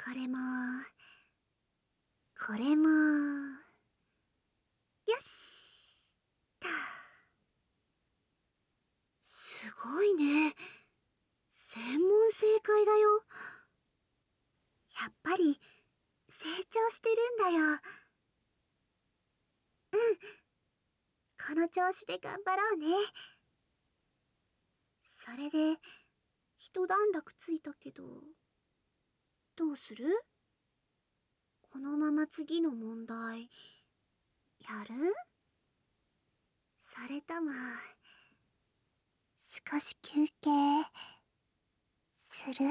これも、これも、よしと。すごいね。全問正解だよ。やっぱり、成長してるんだよ。この調子で頑張ろうね。それで、一段落ついたけど、どうする？このまま次の問題、やる？それとも、少し休憩、する？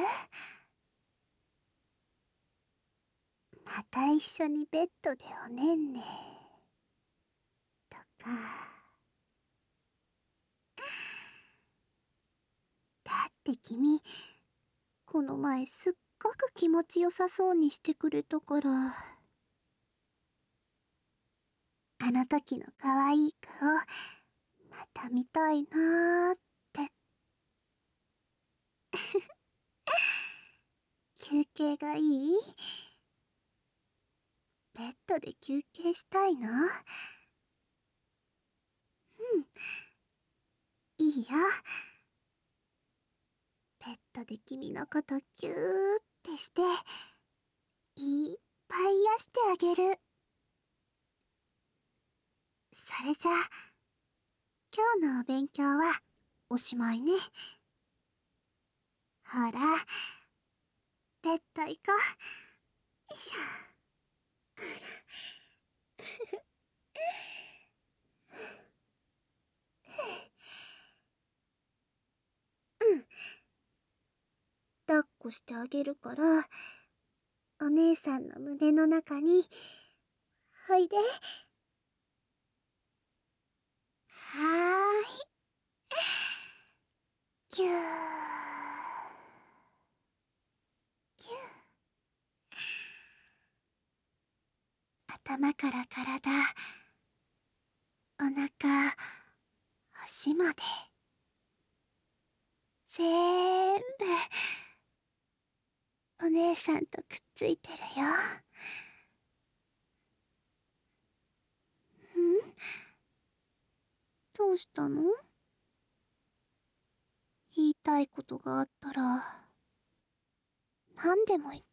また一緒にベッドでおねんね。とか。だって君、この前すっごく気持ちよさそうにしてくれたから。あの時の可愛い顔、また見たいなーって。休憩がいい？ベッドで休憩したいの？いいよ。ベッドで君のことキューってして、いっぱい癒してあげる。それじゃあ、今日のお勉強はおしまいね。ほら、ベッド行こう。よいしょ。抱っこしてあげるから、お姉さんの胸の中に、おいで。はーい。ぎゅー。ぎゅー。頭から体、お腹、足まで。ぜーんぶ、お姉さんとくっついてるよ。どうしたの？言いたいことがあったら、何でも言って。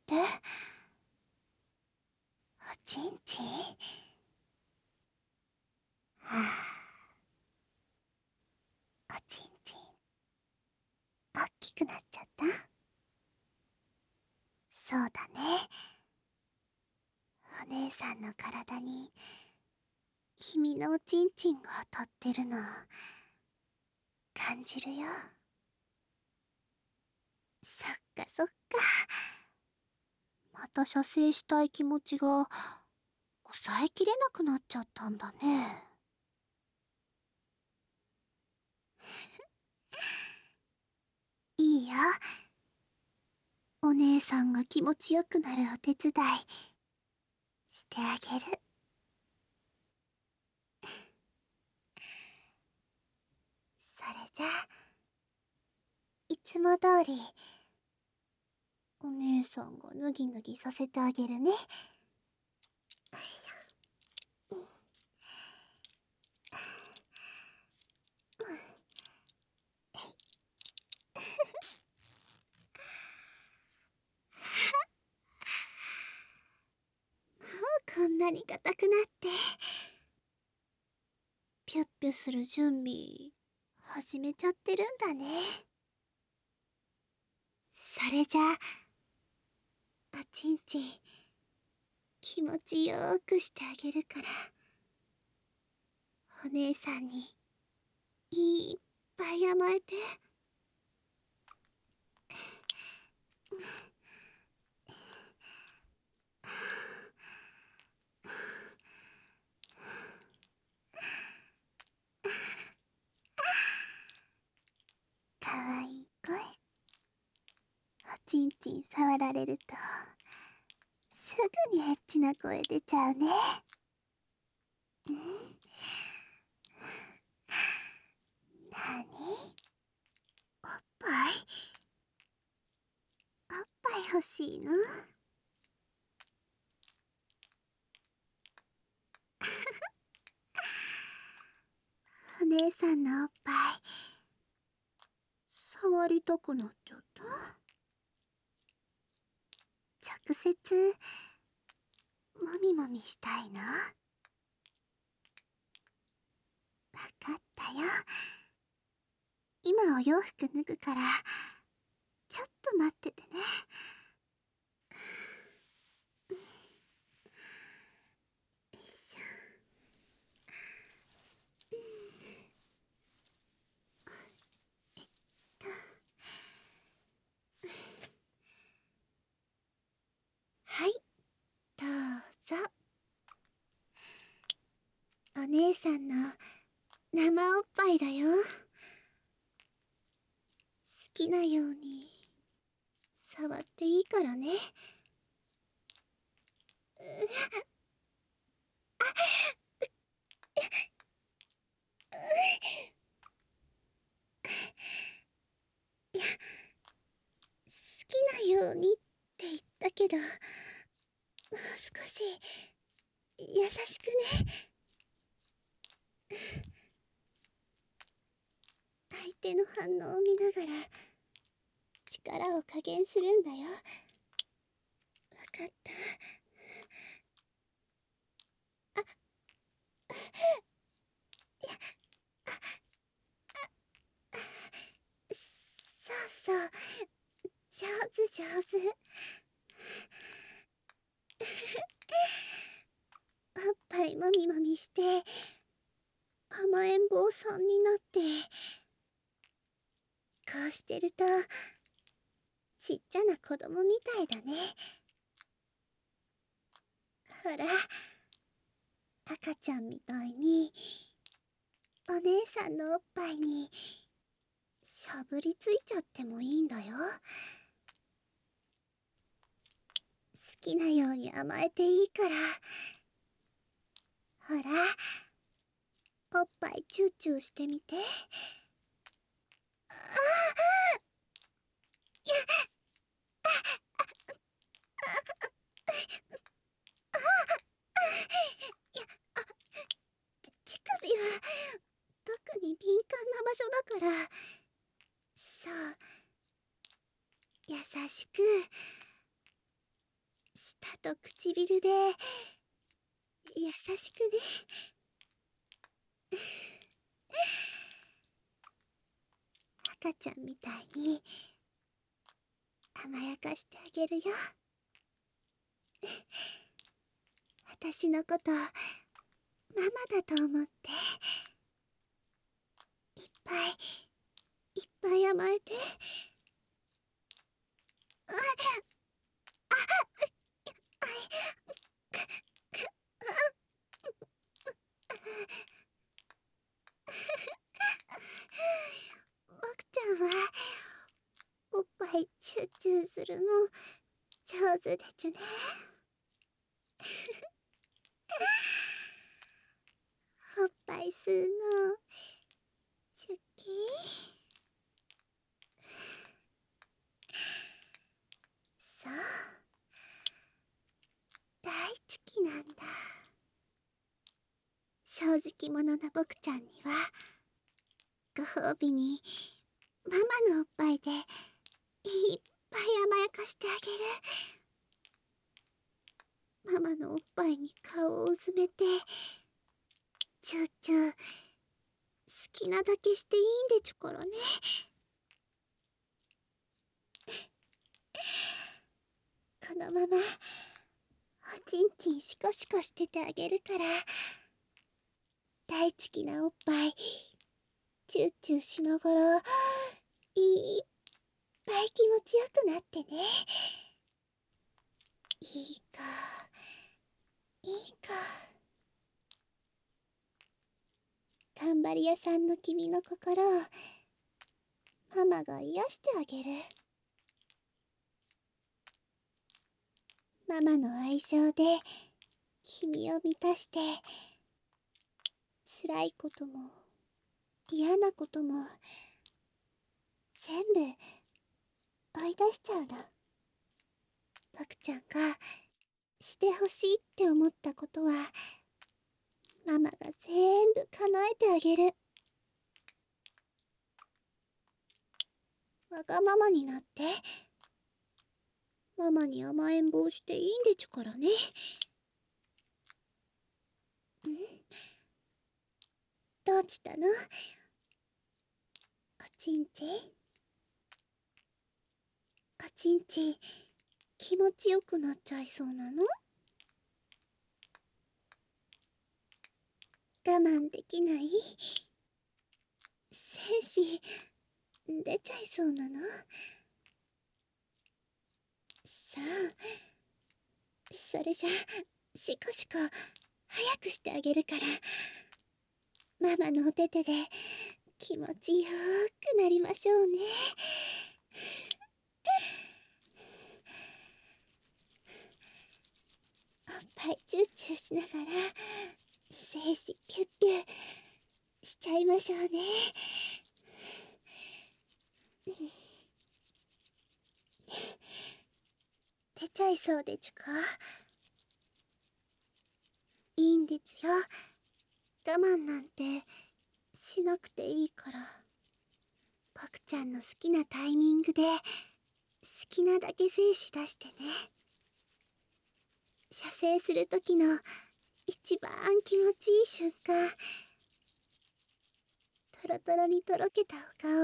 おちんちん。はぁ、おちんちん、おっきくなっちゃった？そうだね。お姉さんの体に、君のおちんちんが当たってるの、感じるよ。そっかそっか。また射精したい気持ちが、抑えきれなくなっちゃったんだね。いいよ。お姉さんが気持ちよくなるお手伝い、してあげる。それじゃあ、いつも通り、お姉さんがぬぎぬぎさせてあげるね。こんなに硬くなって。ピュッピュする準備、始めちゃってるんだね。それじゃあ、おちんちん、気持ちよーくしてあげるから、お姉さんに、いっぱい甘えて。かわいい声。おちんちん触られると、すぐにエッチな声出ちゃうね。なに？おっぱい？おっぱい欲しいの？ 姉さんのおっぱい触りたくなっちゃった。直接もみもみしたいの？わかったよ。今お洋服脱ぐからちょっと待っててね。よいしょ。はい、どうぞ。お姉さんの生おっぱいだよ。好きなように触っていいからね。いや、好きなようにって言ったけど、もう少し優しくね。相手の反応を見ながら力を加減するんだよ。わかった？そうそう、上手上手。おっぱいもみもみして甘えん坊さんになって、こうしてるとちっちゃな子供みたいだね。ほら、赤ちゃんみたいにお姉さんのおっぱいにしゃぶりついちゃってもいいんだよ。好きなように甘えていいから。ほら、おっぱいチューチューしてみて。ああ、乳首は特に敏感な場所だから。そう、優しく舌と唇で優しくね。赤ちゃんみたいに甘やかしてあげるよ。私のことママだと思って、いっぱいいっぱい甘えて。あ僕ちゃんはおっぱいチューチューするの上手でちゅね。おっぱい吸うのチュッキー。そう、大好きなんだ。正直者な僕ちゃんにはご褒美にママのおっぱいでいっぱい甘やかしてあげる。ママのおっぱいに顔をうずめてチューチュー好きなだけしていいんでちゅからね。このままおちんちんシコシコしててあげるから、大好きなおっぱいチューチューしながらいっぱい気持ちよくなってね。いいかいいか。頑張り屋さんの君の心をママが癒してあげる。ママの愛情で君を満たして、辛いことも嫌なことも全部追い出しちゃうの。僕ちゃんがしてほしいって思ったことはママが全部叶えてあげる。 わがままになってママに甘えん坊していいんでちゅからね。ん、どうしたの、おちんちん。おちんちん気持ちよくなっちゃいそうなの？我慢できない？精子出ちゃいそうなの？さあ、それじゃシコシコ早くしてあげるから、ママのお手手で気持ちよくなりましょうね。おっぱいチューチューしながら精子ピュッピュしちゃいましょうね。出ちゃいそうでちゅか？いいんでちゅよ。我慢なんてしなくていいから。ボクちゃんの好きなタイミングで好きなだけ精子出してね。射精する時の一番気持ちいい瞬間、トロトロにとろけたお顔、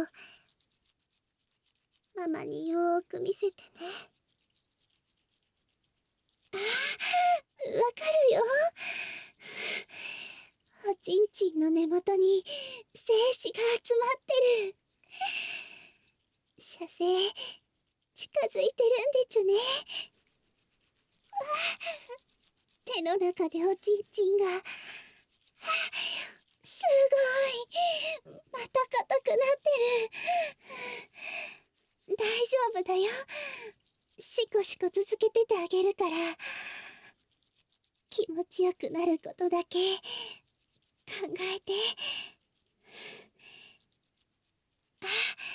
ママによーく見せてね。あー、わかるよ。おちんちんの根元に精子が集まってる。射精近づいてるんでちゅね。手の中でおちんちんが、すごい、また硬くなってる。大丈夫だよ。シコシコ続けててあげるから、気持ちよくなることだけ考えて。あ、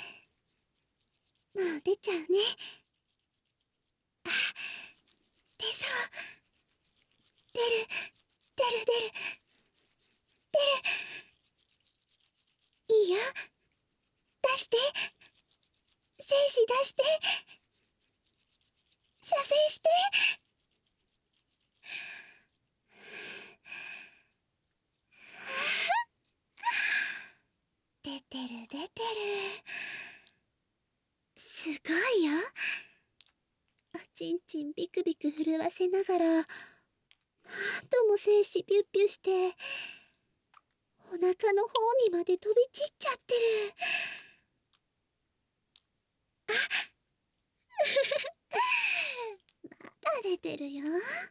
もう出ちゃうね。あ、出そう。出る、出る、出る、出る。いいよ。出して。精子出して。射精して。出てる、出てる。すごいよ。おちんちんビクビク震わせながら、なんとも精子ピュッピュして、お腹の方にまで飛び散っちゃってる。あ、まだ出てるよ。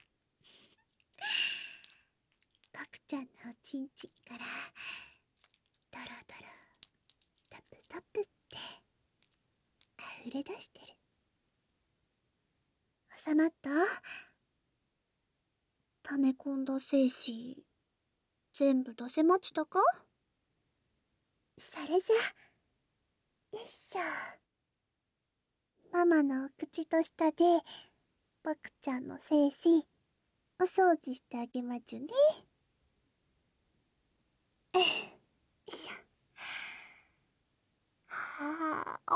ボクちゃんのおちんちんからドロドロタプタプって溢れ出してる。収まった？溜め込んだ精子全部出せましたか？それじゃ、よいしょ。ママのお口と舌でボクちゃんの精子お掃除してあげまちゅね。よいしょ。はあ、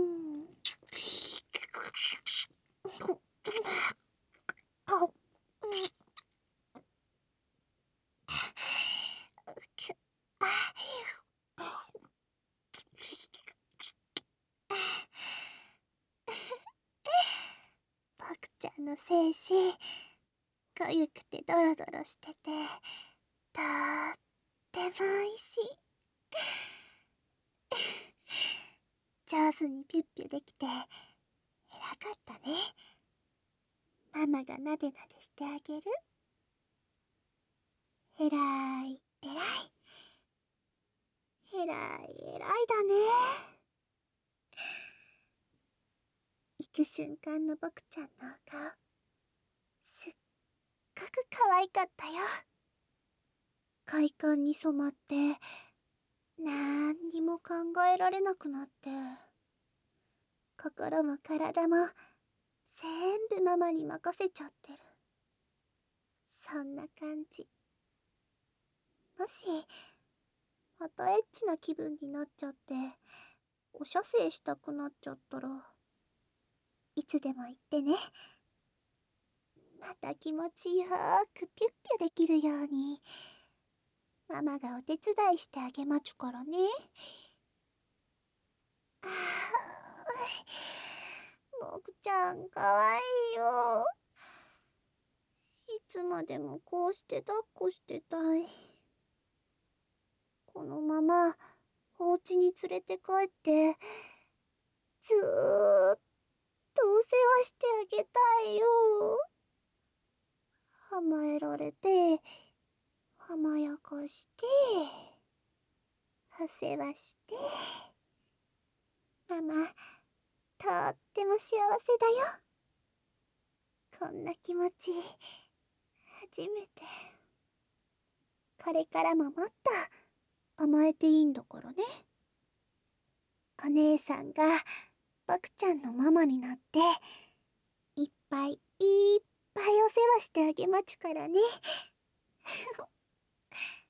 ボクちゃんの精子かゆくてドロドロしてて、とってもおいしい。上手にピュッピュできて偉かったね。ママがなでなでしてあげる。えらい、えらい、えらい、えらいだね。行く瞬間のボクちゃんのお顔、すっごく可愛かったよ。快感に染まってなんにも考えられなくなって、心も体も全部ママに任せちゃってる。そんな感じ。もしまたエッチな気分になっちゃってお射精したくなっちゃったらいつでも言ってね。また気持ちよくピュッピュできるようにママがお手伝いしてあげまちゅからね。ああ、もぐちゃんかわいいよ。いつまでもこうして抱っこしてたい。このままお家に連れて帰ってずーっとお世話してあげたいよ。甘えられて甘やかしてお世話して、ママとっても幸せだよ。こんな気持ち初めて。これからももっと甘えていいんだからね。お姉さんが僕ちゃんのママになっていっぱいいっぱいお世話してあげまちゅからね。